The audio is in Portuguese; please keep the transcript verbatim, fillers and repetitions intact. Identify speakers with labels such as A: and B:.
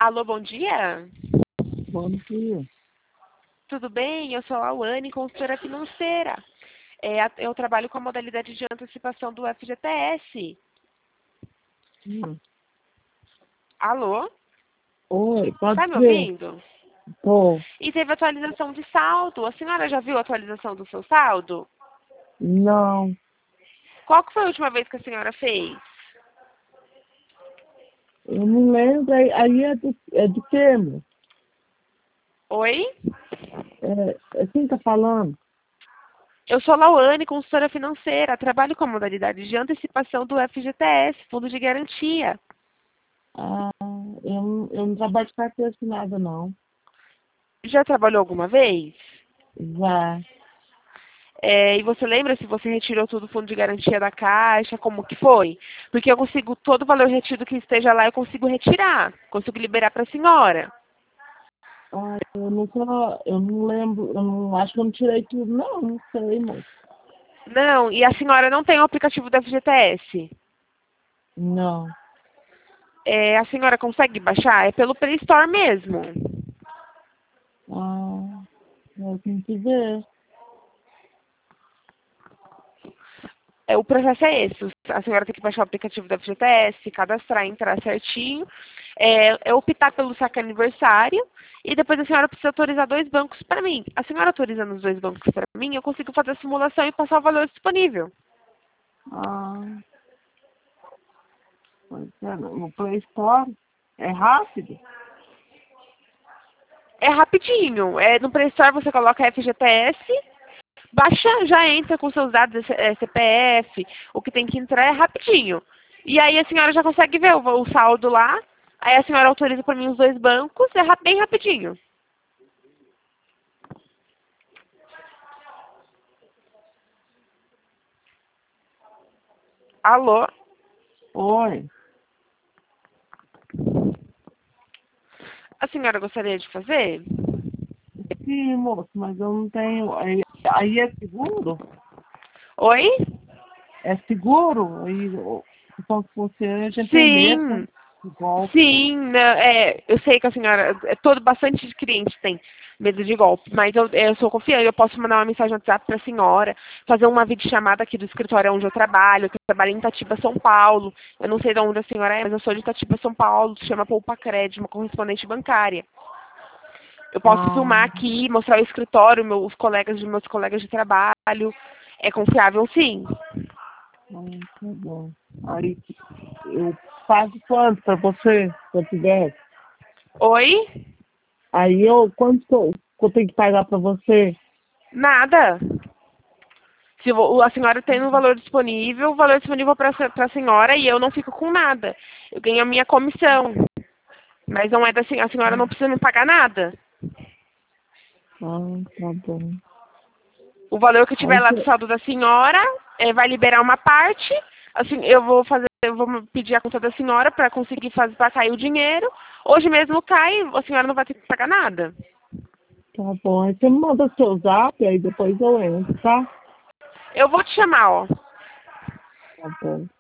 A: Alô, bom dia?
B: Bom dia.
A: Tudo bem? Eu sou a Lauane, consultora financeira. É, a- eu trabalho com a modalidade de antecipação do F G T S.
B: Hum.
A: Alô?
B: Oi, pode
A: Tá me
B: ser?
A: ouvindo?
B: Tô.
A: E teve atualização de saldo. A senhora já viu a atualização do seu saldo?
B: Não,
A: Qual que foi a última vez que a senhora fez?
B: eu não lembro. Aí, aí é do, é do termo.
A: Oi?
B: É, é quem tá falando?
A: Eu sou a Lauane, consultora financeira. Trabalho com a modalidade de antecipação do F G T S, Fundo de Garantia.
B: Ah, eu, não- eu não trabalho de carteira assinada, não.
A: Já trabalhou alguma vez?
B: Já.
A: É, e você lembra se você retirou todo o fundo de garantia da Caixa, como que foi? Porque eu consigo, todo o valor retido que esteja lá, eu consigo retirar, consigo liberar para a senhora.
B: Ah, eu nunca, eu não lembro, eu não acho que eu não tirei tudo, não, não sei, moço.
A: Não, e a senhora não tem o aplicativo do F G T S?
B: Não.
A: É, a senhora consegue baixar? É pelo Play Store mesmo.
B: Ah, eu tenho que ver.
A: É, o processo é esse. A senhora tem que baixar o aplicativo do F G T S, cadastrar, entrar certinho, é, é optar pelo saque aniversário e depois a senhora precisa autorizar dois bancos para mim. A senhora autorizando os dois bancos para mim, eu consigo fazer a simulação e passar o valor disponível.
B: Ah, pois é, no Play Store é rápido?
A: É rapidinho. É, no Play Store você coloca F G T S, baixa, já entra com seus dados, é, C P F, o que tem que entrar é rapidinho. E aí a senhora já consegue ver o, o saldo lá, aí a senhora autoriza para mim os dois bancos, é ra- bem rapidinho. Alô?
B: Oi.
A: A senhora gostaria de fazer?
B: Sim, moço, mas eu não tenho. Aí, aí é seguro?
A: Oi?
B: É seguro? Aí, o- então, se você a gente tem medo, né?
A: Sim,
B: De golpe.
A: sim, né, é, eu sei que a senhora, é, todo, bastante cliente tem medo de golpe, mas eu, eu sou confiante, eu posso mandar uma mensagem no WhatsApp para a senhora, fazer uma videochamada aqui do escritório onde eu trabalho, que eu trabalho em Itatiba, São Paulo, eu não sei de onde a senhora é, mas eu sou de Itatiba, São Paulo, se chama Poupa Crédito, uma correspondente bancária. Eu posso
B: Ah,
A: filmar aqui, mostrar o escritório, meus os colegas de meus colegas de trabalho, é confiável sim.
B: ah, tá bom. Aí eu pago quanto pra você, se eu tiver?
A: Oi?
B: Aí eu, quanto que eu, que eu tenho que pagar pra você?
A: Nada. Se vo- a senhora tem um valor disponível, o valor disponível para a senhora e eu não fico com nada. Eu ganho a minha comissão. Mas não é da senhora, a senhora não precisa me pagar nada.
B: Ah, tá bom.
A: O valor que tiver
B: Aí
A: lá do
B: você,
A: saldo da senhora eh, vai liberar uma parte. Assim, eu vou fazer, eu vou pedir a conta da senhora para conseguir fazer para cair o dinheiro. Hoje mesmo cai, a senhora não vai ter que pagar nada.
B: tá bom. Aí você me manda seu zap, aí depois eu entro, tá?
A: Eu vou te chamar, ó.
B: Tá bom.